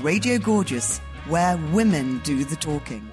Radio Gorgeous, where women do the talking.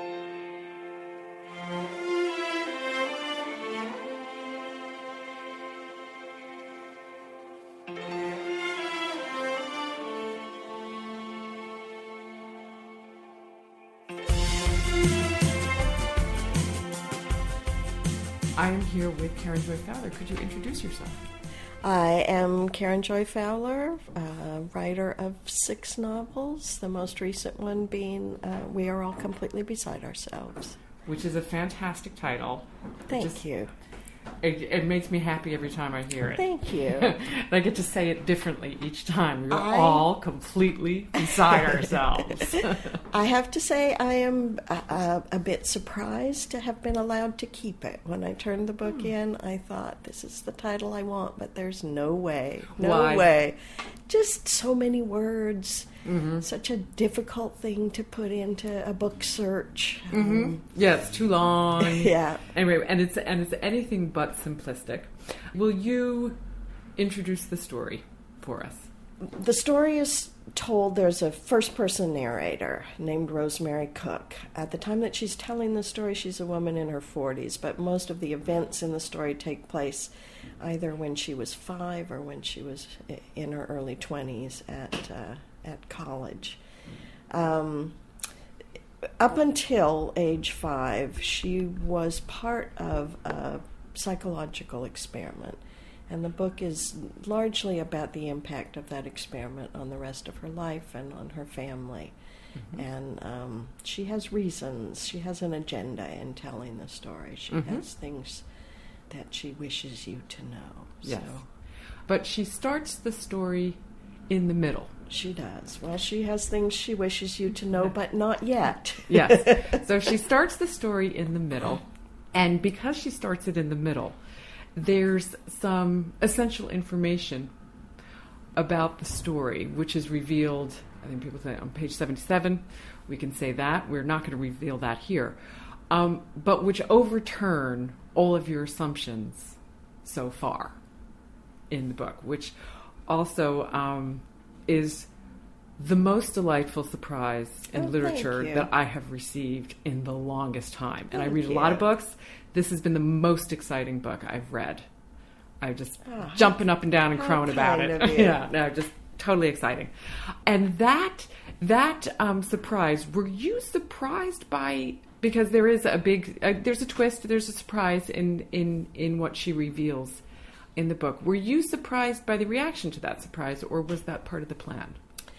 I am here with Karen Joy Fowler. Could you introduce yourself? I am Karen Joy Fowler, writer of 6 novels, the most recent one being We Are All Completely Beside Ourselves. Which is a fantastic title. Thank you. It makes me happy every time I hear it. Thank you. I get to say it differently each time. We're all completely beside ourselves. I have to say I am a bit surprised to have been allowed to keep it. When I turned the book in, I thought, this is the title I want, but there's no way. No way. Just so many words. Mm-hmm. Such a difficult thing to put into a book search. Mm-hmm. Yeah, it's too long. Yeah. Anyway, and it's anything but simplistic. Will you introduce the story for us? The story is told, there's a first-person narrator named Rosemary Cook. At the time that she's telling the story, she's a woman in her 40s, but most of the events in the story take place either when she was 5 or when she was in her early 20s at college. Up until age 5, she was part of a psychological experiment. And the book is largely about the impact of that experiment on the rest of her life and on her family. Mm-hmm. And she has reasons. She has an agenda in telling the story. She has things that she wishes you to know. Yes. So. But she starts the story in the middle. She does. Well, she has things she wishes you to know, but not yet. Yes. So she starts the story in the middle. And because she starts it in the middle, there's some essential information about the story, which is revealed, I think people say on page 77. We can say that. We're not going to reveal that here. But which overturn all of your assumptions so far in the book, which also is the most delightful surprise in literature that I have received in the longest time. And I read a lot of books. This has been the most exciting book I've read. I'm just jumping up and down and crowing about it. Yeah, no, just totally exciting. And that surprise, were you surprised by, because there is a big, there's a twist, there's a surprise in what she reveals in the book. Were you surprised by the reaction to that surprise, or was that part of the plan?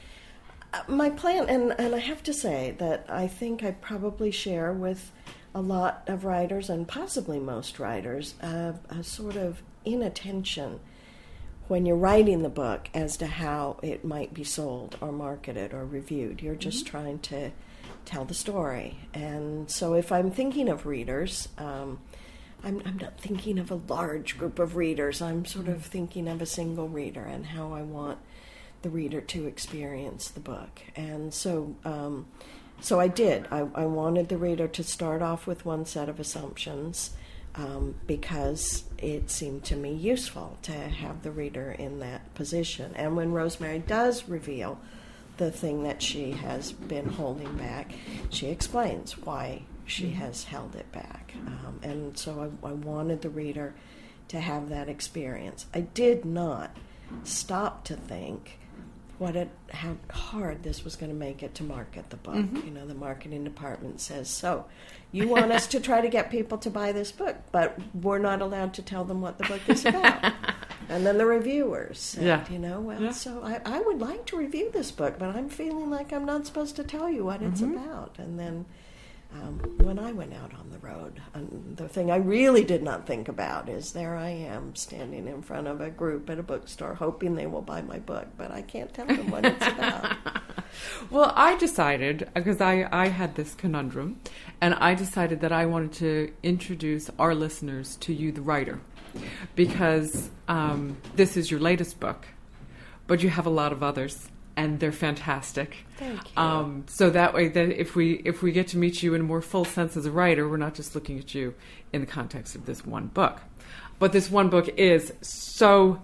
My plan, and I have to say that I think I probably share with a lot of writers, and possibly most writers, a sort of inattention when you're writing the book as to how it might be sold or marketed or reviewed. You're just trying to tell the story. And so if I'm thinking of readers, I'm not thinking of a large group of readers. I'm sort of thinking of a single reader and how I want the reader to experience the book. And so I did. I wanted the reader to start off with one set of assumptions because it seemed to me useful to have the reader in that position. And when Rosemary does reveal the thing that she has been holding back, she explains why she has held it back. And so I wanted the reader to have that experience. I did not stop to think how hard this was going to make it to market the book. You know, the marketing department says, so you want us to try to get people to buy this book, but we're not allowed to tell them what the book is about. And then the reviewers said, so I would like to review this book, but I'm feeling like I'm not supposed to tell you what it's about. And then when I went out on the road, the thing I really did not think about is there I am standing in front of a group at a bookstore hoping they will buy my book, but I can't tell them what it's about. Well, I decided, because I had this conundrum, and I decided that I wanted to introduce our listeners to you, the writer, because this is your latest book, but you have a lot of others. And they're fantastic. Thank you. So that way, that if we get to meet you in a more full sense as a writer, we're not just looking at you in the context of this one book. But this one book is so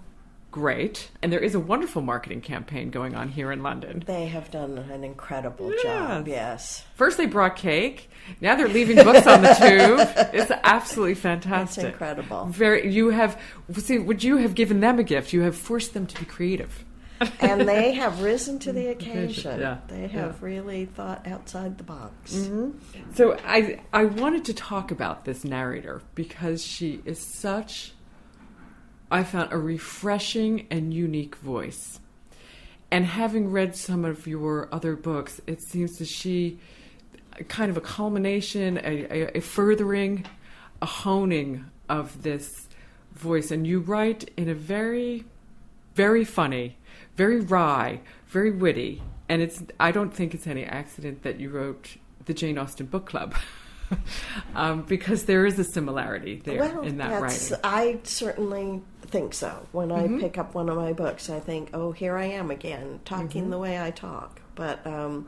great. And there is a wonderful marketing campaign going on here in London. They have done an incredible job, yes. First they brought cake. Now they're leaving books on the tube. It's absolutely fantastic. It's incredible. Would you have given them a gift? You have forced them to be creative. And they have risen to the occasion. Yeah. They have really thought outside the box. Mm-hmm. So I wanted to talk about this narrator because she is such, I found, a refreshing and unique voice. And having read some of your other books, it seems that she kind of a culmination, a furthering, a honing of this voice. And you write in a very, very funny, very wry, very witty. And I don't think it's any accident that you wrote the Jane Austen Book Club. Because there is a similarity there in that writing. I certainly think so. When I pick up one of my books, I think, oh, here I am again, talking the way I talk. But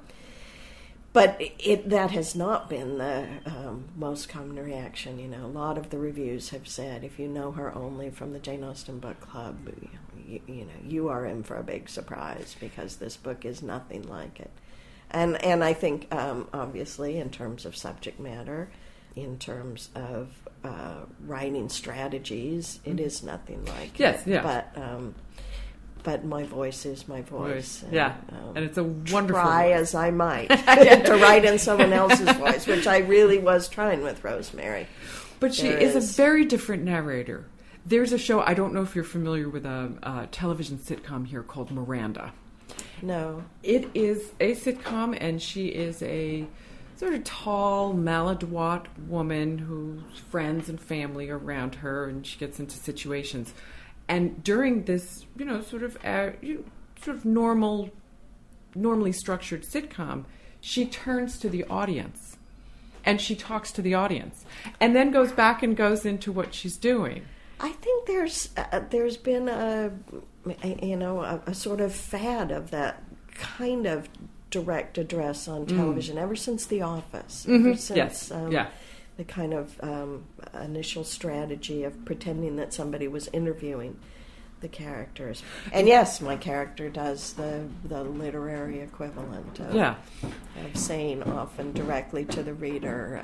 that has not been the most common reaction. You know, a lot of the reviews have said, if you know her only from the Jane Austen Book Club, you know, you are in for a big surprise because this book is nothing like it. And I think, obviously, in terms of subject matter, in terms of writing strategies, it is nothing like it. Yeah. But my voice is my voice. And, and it's a wonderful try voice. As I might to write in someone else's voice, which I really was trying with Rosemary. But she is a very different narrator. There's a show, I don't know if you're familiar with a television sitcom here called Miranda. No. It is a sitcom, and she is a sort of tall, maladroit woman whose friends and family are around her, and she gets into situations. And during this, sort of normally structured sitcom, she turns to the audience, and she talks to the audience, and then goes back and goes into what she's doing. I think there's been a sort of fad of that kind of direct address on television ever since The Office. Ever since the kind of initial strategy of pretending that somebody was interviewing the characters. And yes, my character does the literary equivalent of saying often directly to the reader,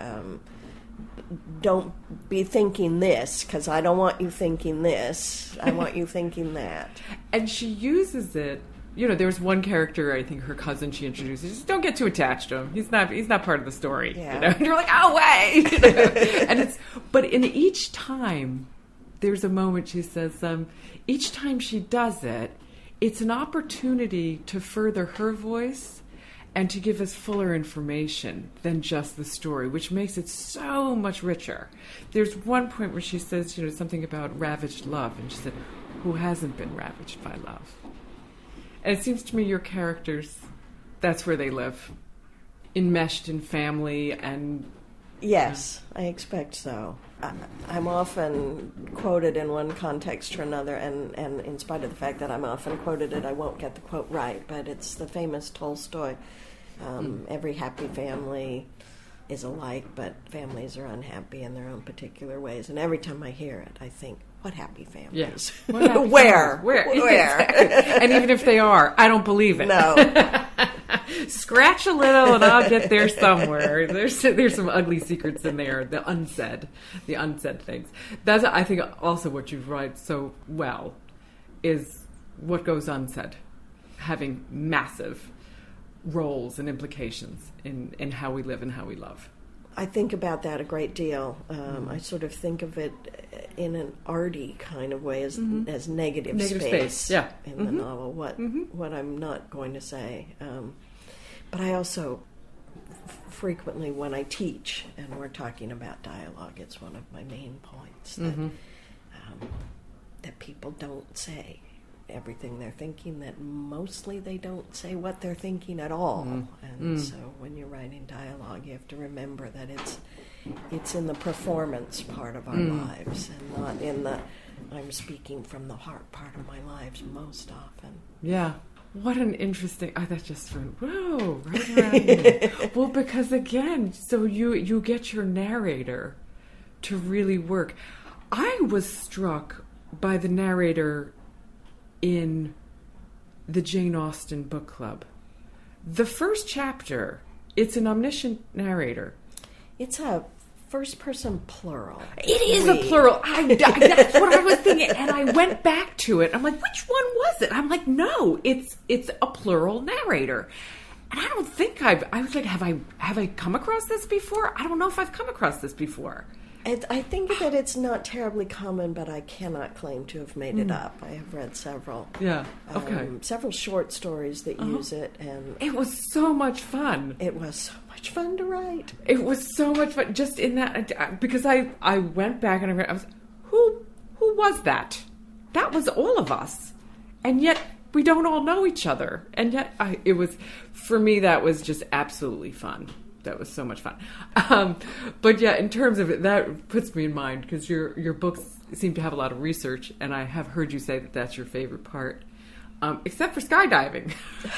don't be thinking this, because I don't want you thinking this. I want you thinking that. And she uses it. There's one character, I think her cousin she introduces. Just don't get too attached to him. He's not part of the story. Yeah. And you're like, oh wait. And but in each time, there's a moment she says, each time she does it, it's an opportunity to further her voice and to give us fuller information than just the story, which makes it so much richer. There's one point where she says, something about ravaged love, and she said, who hasn't been ravaged by love? And it seems to me your characters, that's where they live, enmeshed in family and... Yes, I expect so. I'm often quoted in one context or another, and in spite of the fact that I'm often quoted it, I won't get the quote right, but it's the famous Tolstoy, every happy family is alike, but families are unhappy in their own particular ways. And every time I hear it, I think, what happy families? Yes. Where? And even if they are, I don't believe it. No. Scratch a little and I'll get there somewhere. There's some ugly secrets in there, the unsaid things. That's, I think, also what you write so well is what goes unsaid, having massive roles and implications in how we live and how we love. I think about that a great deal. I sort of think of it in an arty kind of way as negative space in the novel, what I'm not going to say. But I also frequently, when I teach, and we're talking about dialogue, it's one of my main points, that people don't say everything they're thinking, that mostly they don't say what they're thinking at all. And so when you're writing dialogue, you have to remember that it's in the performance part of our lives and not in the I'm speaking from the heart part of my lives most often. Yeah. What an interesting... that just went, whoa, right around here. Well, because again, so you get your narrator to really work. I was struck by the narrator in the Jane Austen book club. The first chapter, it's an omniscient narrator. It's a first-person plural. It is a plural. That's what I was thinking, and I went back to it. I'm like, which one was it? I'm like, no, it's a plural narrator. And I don't think I was like, have I come across this before? I don't know if I've come across this before. I think that it's not terribly common, but I cannot claim to have made it up. I have read several. Yeah. Okay. Several short stories that use it, and it was so much fun. It was so much fun to write. It was so much fun, just in that, because I went back and I was, who was that? That was all of us, and yet we don't all know each other, and yet it was, for me, that was just absolutely fun. That was so much fun. But yeah, in terms of it, that puts me in mind, because your books seem to have a lot of research, and I have heard you say that that's your favorite part, except for skydiving.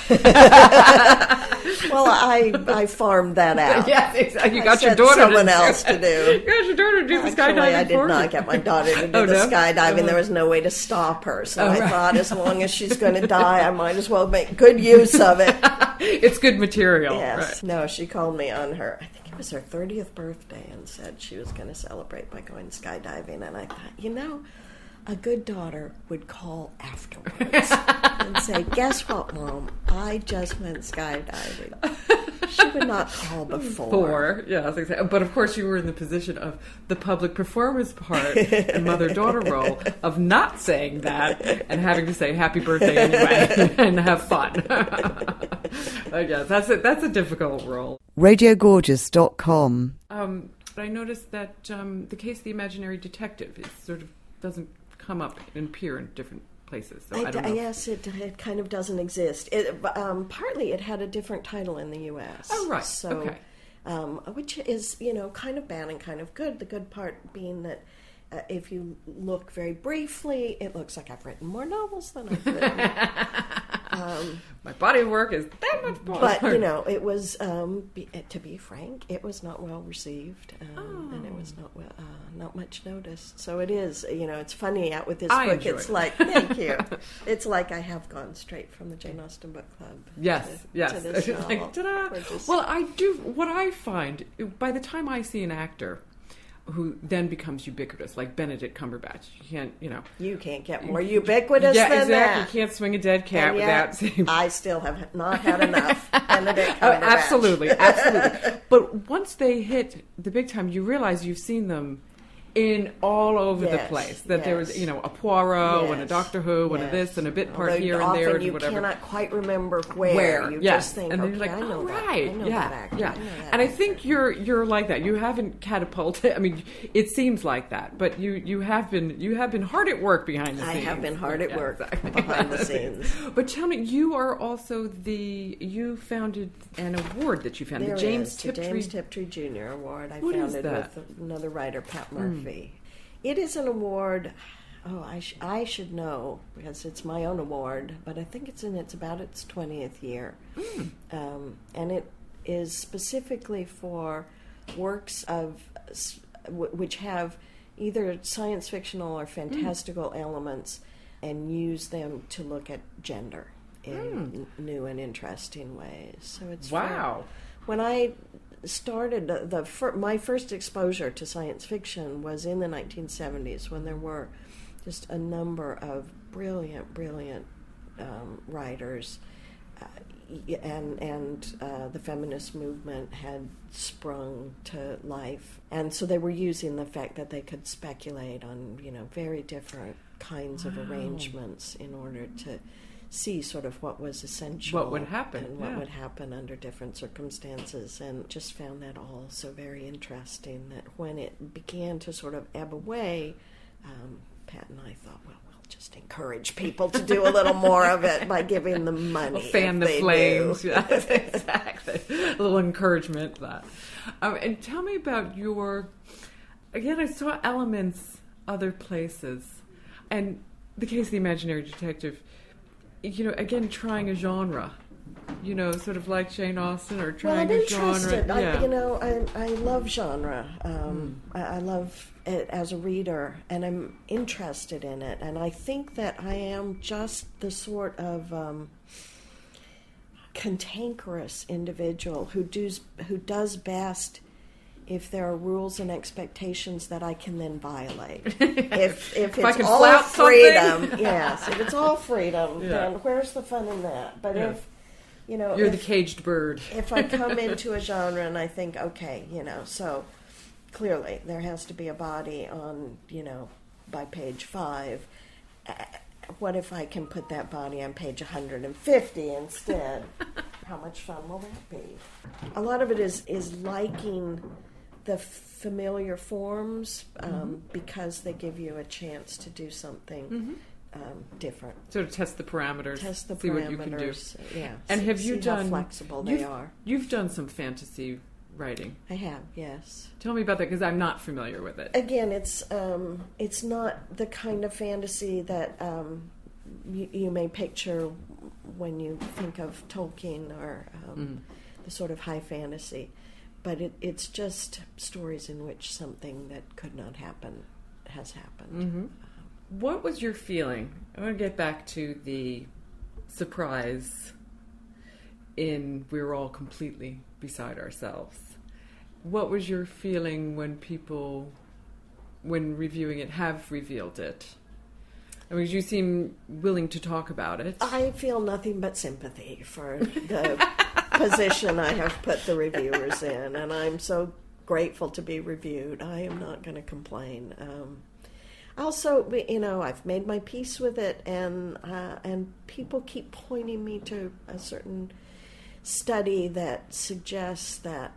Well, I farmed that out. Yes, exactly. You got your daughter someone else to do. You got your daughter to do the skydiving. I did not get my daughter to do the skydiving. There was no way to stop her, so I thought, as long as she's going to die, I might as well make good use of it. It's good material. Yes. Right. No, she called me on her, I think it was her 30th birthday, and said she was going to celebrate by going skydiving. And I thought, a good daughter would call afterwards and say, "Guess what, Mom? I just went skydiving." She would not call before. Yes, exactly. But of course, you were in the position of the public performance part and mother-daughter role of not saying that and having to say happy birthday anyway and have fun. I guess that's a difficult role. RadioGorgeous.com. But I noticed that the case of the imaginary detective sort of doesn't come up and appear in different places. So I don't know. Yes, it kind of doesn't exist. Partly it had a different title in the U.S. Oh, right. So, okay. Which is, kind of bad and kind of good. The good part being that if you look very briefly, it looks like I've written more novels than I've written. My body of work is that much more. But, it was, to be frank, it was not well received, and it was not much noticed. So it is, it's funny out with this book. It's like, thank you. It's like I have gone straight from the Jane Austen book club. Yes. To this novel. Like, ta-da. Well, I do, what I find, by the time I see an actor who then becomes ubiquitous, like Benedict Cumberbatch. You can't get more ubiquitous than exactly. that. You can't swing a dead cat without saying... I still have not had enough Benedict Cumberbatch. Absolutely. But once they hit the big time, you realize you've seen them in all over the place. That there was, a Poirot and a Doctor Who and a this and a bit part here and there and you whatever. Cannot quite remember where. You just think, and then you're like, I know that. Right. I know that actor. Yeah. I know that and actor. I think you're like that. You haven't catapulted. I mean, it seems like that, but you have been hard at work behind the scenes. I have been hard at work behind the scenes. But tell me, you are also you founded an award that you founded, the James Tiptree Jr. Award. I founded with another writer, Pat Murphy. It is an award. I should know because it's my own award, but I think it's about its 20th year, and it is specifically for works of which have either science fictional or fantastical elements, and use them to look at gender in new and interesting ways. So it's wow. When I started, my first exposure to science fiction was in the 1970s, when there were just a number of brilliant writers, and the feminist movement had sprung to life, and so they were using the fact that they could speculate on very different kinds of arrangements in order to see sort of what was essential, what would happen, and what would happen under different circumstances, and just found that all so very interesting that when it began to sort of ebb away, Pat and I thought, well, we'll just encourage people to do a little more of it by giving them money. Fan the flames. Yes, exactly. A little encouragement to that. And tell me about again, I saw elements other places, and the case of the imaginary detective, again, trying a genre sort of like Jane Austen, or Well, trying I'm to interested. genre? Yeah. I love genre. I love it as a reader, and I'm interested in it. And I think that I am just the sort of cantankerous individual who does best if there are rules and expectations that I can then violate. If I it's can all flout freedom, something. yes. If it's all freedom, Yeah. then where's the fun in that? But Yeah. if you know, You're if, the caged bird. if I come into a genre and I think, okay, so clearly there has to be a body on, by page 5. What if I can put that body on page 150 instead? How much fun will that be? A lot of it is liking the familiar forms because they give you a chance to do something different. Sort of test the parameters. Test the see parameters. what you can do. Yeah. And have you see done how flexible they are? You've done some fantasy writing. I have, yes. Tell me about that, because I'm not familiar with it. Again, it's not the kind of fantasy that you may picture when you think of Tolkien or the sort of high fantasy, but it's just stories in which something that could not happen has happened. Mm-hmm. What was your feeling? I want to get back to the surprise in We Were All Completely Beside Ourselves. What was your feeling when people, when reviewing it, have revealed it? I mean, you seem willing to talk about it. I feel nothing but sympathy for the position I have put the reviewers in, and I'm so grateful to be reviewed. I am not going to complain. Also, I've made my peace with it, and people keep pointing me to a certain study that suggests that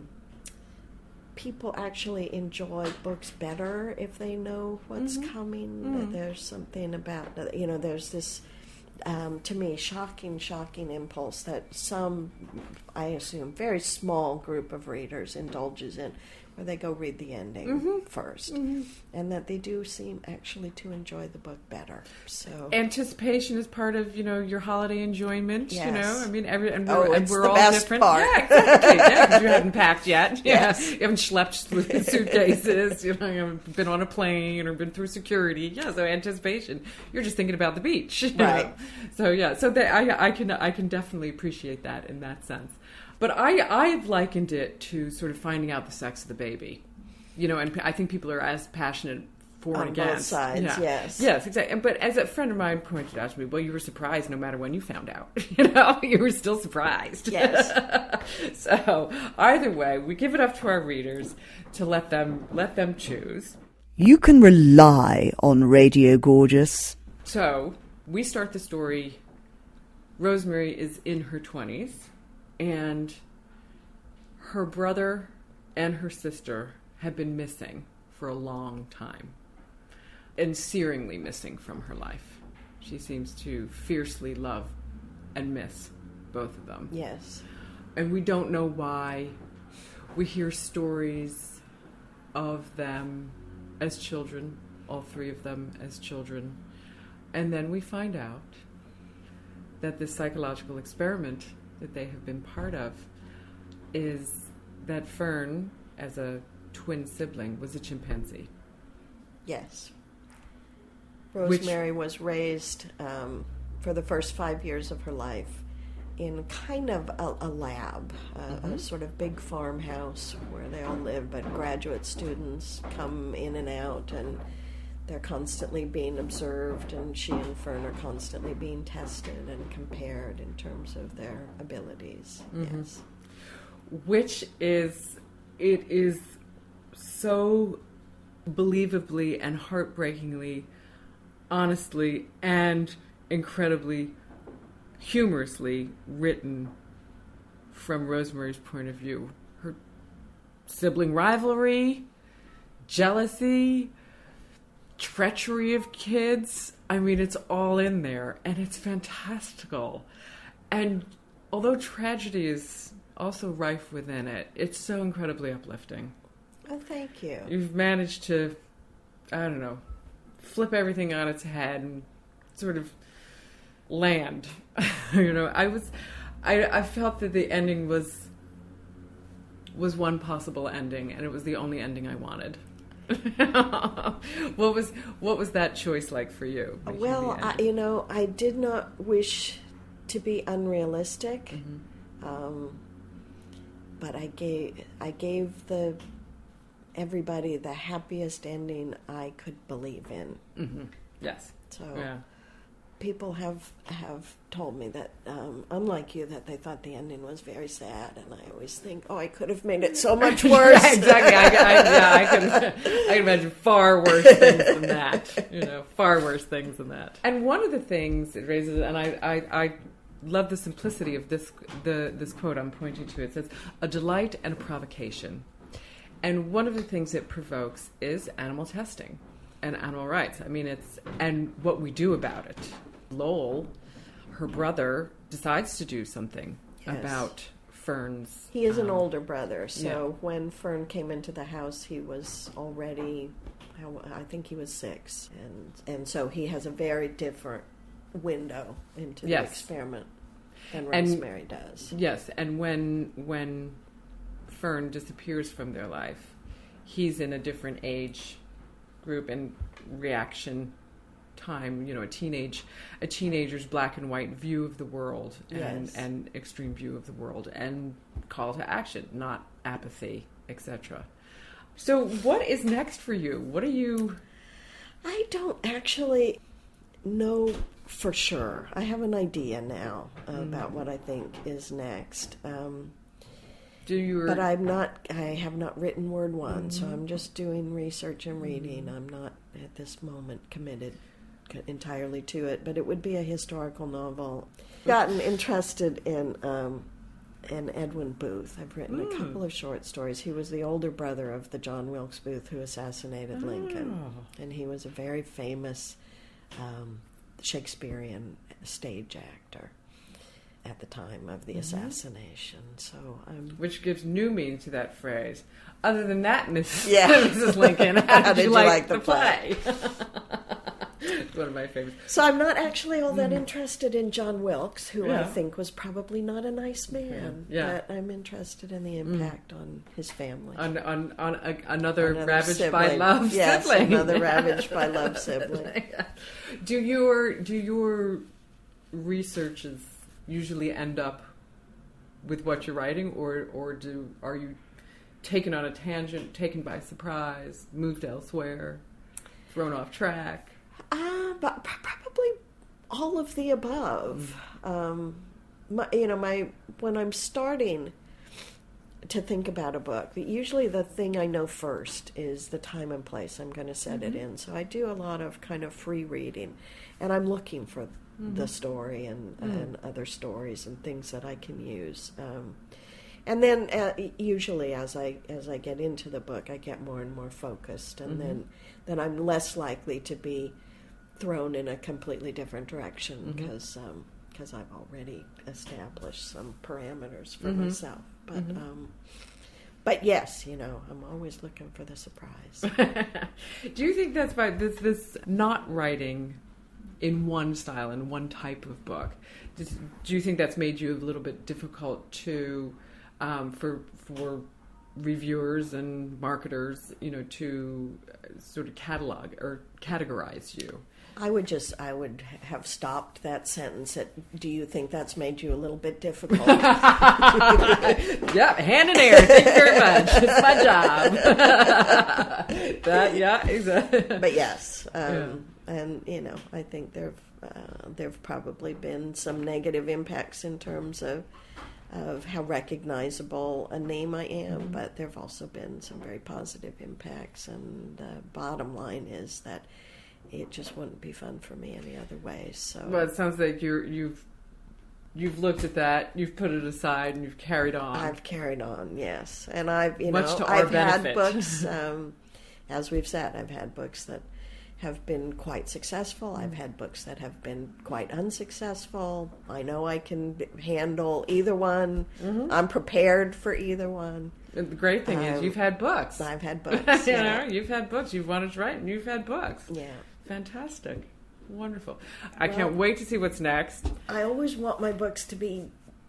people actually enjoy books better if they know what's coming. That there's something about, there's this, to me, shocking impulse that some, I assume, very small group of readers indulges in, where they go read the ending first, and that they do seem actually to enjoy the book better. So anticipation is part of your holiday enjoyment. Yes. I mean, it's we're the all best different. part. Yeah, exactly. Yeah, 'cause you haven't packed yet. Yes. Yeah, you haven't schlepped with suitcases. You haven't been on a plane or been through security. Yeah, so anticipation. You're just thinking about the beach, right? So yeah, so I can definitely appreciate that in that sense. But I've likened it to sort of finding out the sex of the baby, and I think people are as passionate for On and against. both sides, yeah. yes. Yes, exactly. But as a friend of mine pointed out to me, well, you were surprised no matter when you found out. You were still surprised. Yes. So either way, we give it up to our readers to let them choose. You can rely on Radio Gorgeous. So we start the story. Rosemary is in her 20s. And her brother and her sister have been missing for a long time, and searingly missing from her life. She seems to fiercely love and miss both of them. Yes. And we don't know why. We hear stories of them as children, all three of them as children. And then we find out that this psychological experiment that they have been part of is that Fern, as a twin sibling, was a chimpanzee. Yes. Rosemary was raised for the first 5 years of her life in kind of a lab, a sort of big farmhouse where they all live, but graduate students come in and out, and they're constantly being observed, and she and Fern are constantly being tested and compared in terms of their abilities. Yes. Which is so believably and heartbreakingly, honestly, and incredibly humorously written from Rosemary's point of view. Her sibling rivalry, jealousy, treachery of kids. I mean, it's all in there, and it's fantastical. And although tragedy is also rife within it, it's so incredibly uplifting. Oh, thank you. You've managed to, I don't know, flip everything on its head and sort of land. I felt that the ending was one possible ending, and it was the only ending I wanted. What was that choice like for you? Well, I did not wish to be unrealistic, but I gave everybody the happiest ending I could believe in. Mm-hmm. Yes. So yeah. People have told me that, unlike you, that they thought the ending was very sad, and I always think, oh, I could have made it so much worse. Exactly. I can imagine far worse things than that. Far worse things than that. And one of the things it raises, and I love the simplicity of this quote I'm pointing to. It says, "A delight and a provocation." And one of the things it provokes is animal testing and animal rights. I mean, and what we do about it. Lowell, her brother, decides to do something about Fern's... He is an older brother, so when Fern came into the house, he was already, I think he was 6. And so he has a very different window into the experiment than Rosemary does. Yes, and when Fern disappears from their life, he's in a different age group and reaction time, a teenager's black and white view of the world and extreme view of the world, and call to action, not apathy, etc. So what is next for you? What are you... I don't actually know for sure. I have an idea now about what I think is next. But I have not written word one, so I'm just doing research and reading. I'm not at this moment committed entirely to it, but it would be a historical novel. Gotten interested in Edwin Booth. I've written a couple of short stories. He was the older brother of the John Wilkes Booth who assassinated Lincoln, and he was a very famous Shakespearean stage actor at the time of the assassination. So, which gives new meaning to that phrase. Other than that, Mrs. Lincoln, how did you like the play? It's one of my favorites. So I'm not actually all that interested in John Wilkes, who I think was probably not a nice man. Yeah. But I'm interested in the impact on his family. On another ravaged sibling. By love sibling. Another ravaged by love sibling. Do your researches usually end up with what you're writing, or are you taken on a tangent, taken by surprise, moved elsewhere, thrown off track? But probably all of the above. When I'm starting to think about a book, usually the thing I know first is the time and place I'm going to set it in. So I do a lot of kind of free reading, and I'm looking for the story and other stories and things that I can use. And then usually as I get into the book, I get more and more focused, and then I'm less likely to be thrown in a completely different direction because I've already established some parameters for myself. But yes, I'm always looking for the surprise. Do you think that's why this not writing in one style, in one type of book, do you think that's made you a little bit difficult to for reviewers and marketers, to sort of catalog or categorize you? I would have stopped that sentence at, do you think that's made you a little bit difficult? Yeah, hand in air. Thank you very much. It's my job. Exactly. But yes, and I think there've probably been some negative impacts in terms of how recognizable a name I am, but there have also been some very positive impacts, and the bottom line is that it just wouldn't be fun for me any other way. So, well, it sounds like you've looked at that, you've put it aside, and you've carried on. I've carried on, yes, and I've I've had books. As we've said, I've had books that have been quite successful. I've had books that have been quite unsuccessful. I know I can handle either one. I'm prepared for either one. The great thing is you've had books. I've had books. You've had books. You've wanted to write, and you've had books. Yeah. Fantastic. Wonderful. I can't wait to see what's next. I always want my books to be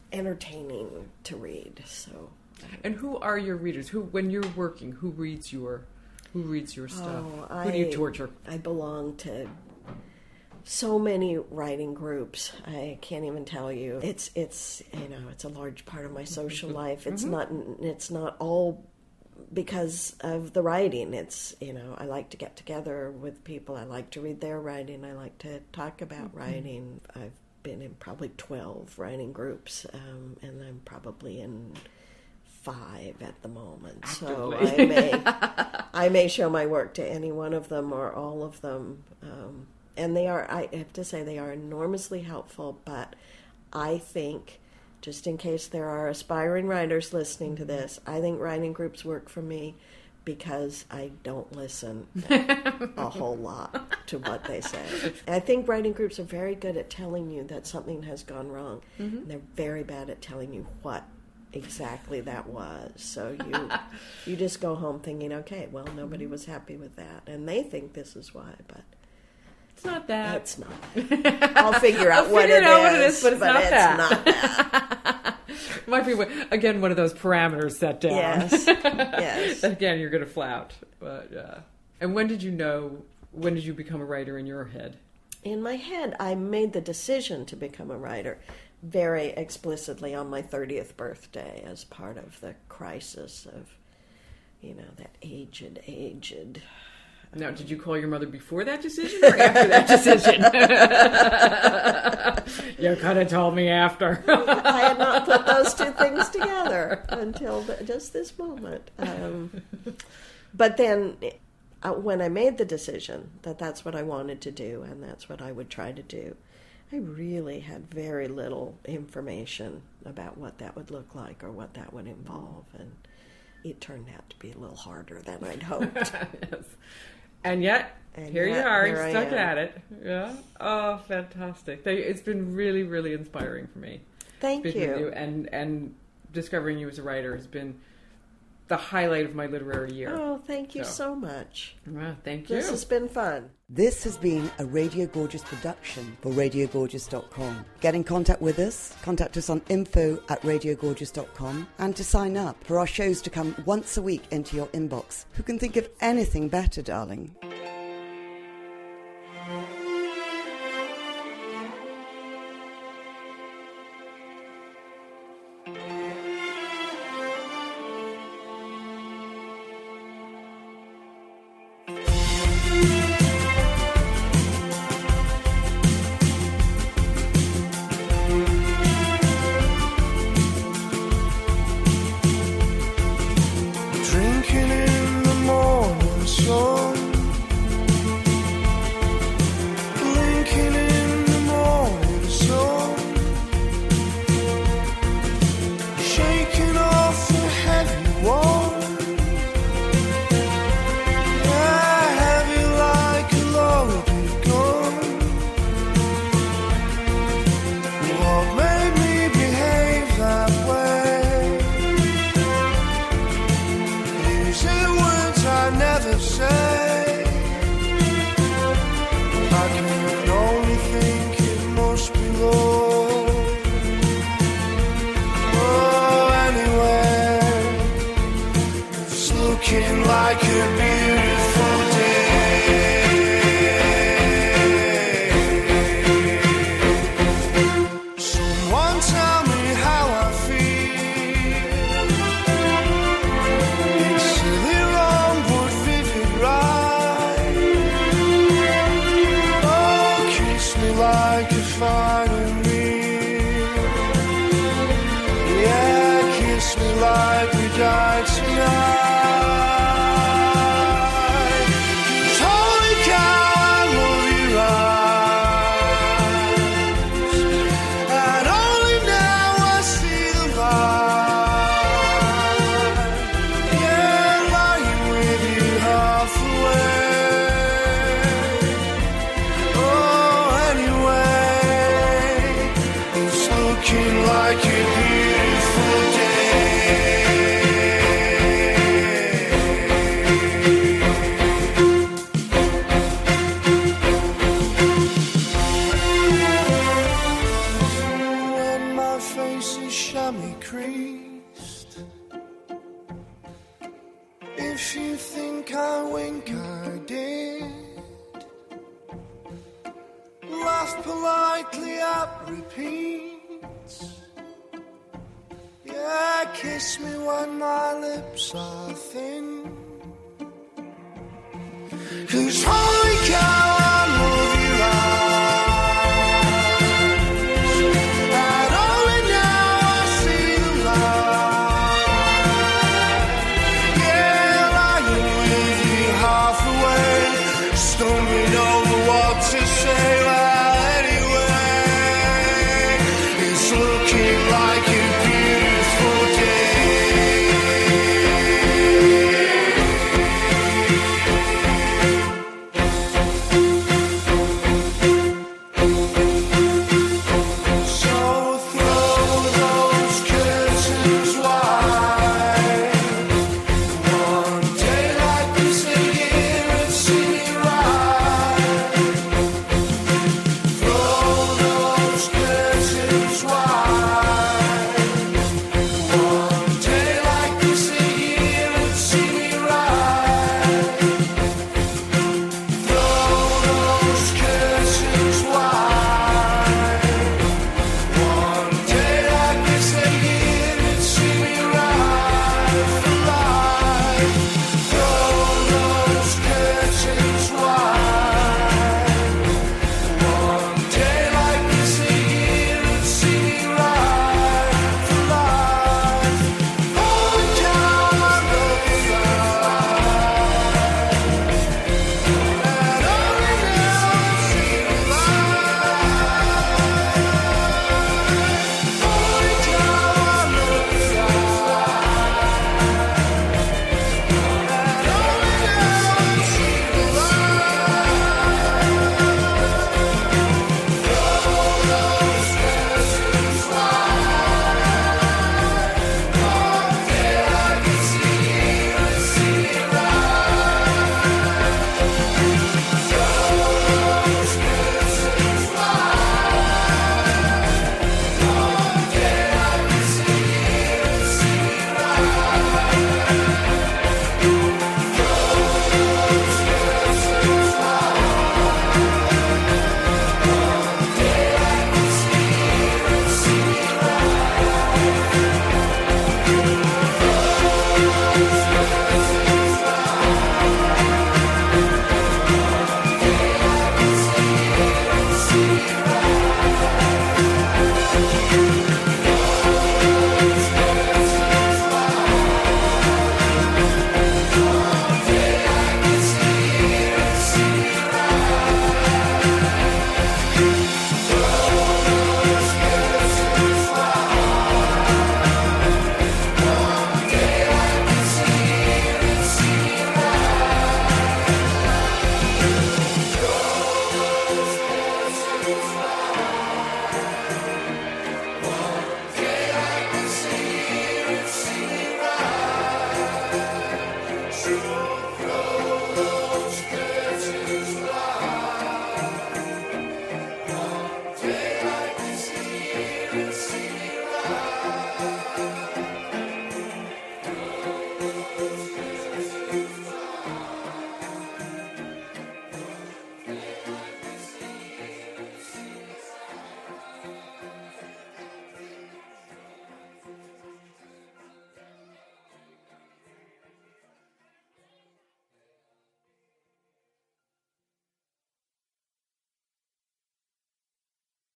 entertaining to read. So, And who are your readers? Who, when you're working, who reads your stuff? Who do you torture? I belong to so many writing groups. I can't even tell you. It's it's a large part of my social life. It's not all because of the writing. It's, I like to get together with people. I like to read their writing. I like to talk about writing. I've been in probably 12 writing groups, and I'm probably in 5 at the moment. So I may show my work to any one of them or all of them. And I have to say, they are enormously helpful, but I think, just in case there are aspiring writers listening to this, I think writing groups work for me because I don't listen a whole lot to what they say. And I think writing groups are very good at telling you that something has gone wrong, and they're very bad at telling you what exactly that was. So you just go home thinking, okay, well, nobody was happy with that, and they think this is why, but it's not that. it's not. I'll figure out what it is, but it's not that. Not that. Might be again one of those parameters set down. Yes. Again, you're going to flout. But and when did you become a writer in your head? In my head, I made the decision to become a writer very explicitly on my 30th birthday as part of the crisis of, that aged. Now, did you call your mother before that decision or after that decision? You could have told me after. I had not put those two things together until just this moment. But then when I made the decision that that's what I wanted to do and that's what I would try to do, I really had very little information about what that would look like or what that would involve. And it turned out to be a little harder than I'd hoped. Yes. And yet, here you are, stuck at it. Yeah. Oh, fantastic. It's been really, really inspiring for me. Thank Speaking you. with you. And discovering you as a writer has been the highlight of my literary year. Oh, thank you so much. Well, thank you. This has been fun. This has been a Radio Gorgeous production for RadioGorgeous.com. Get in contact with us. Contact us on info@RadioGorgeous.com. And to sign up for our shows to come once a week into your inbox. Who can think of anything better, darling? Like a beautiful day. If you think I wink, I did. Laugh politely at repeats. Yeah, kiss me when my lips are thin. 'Cause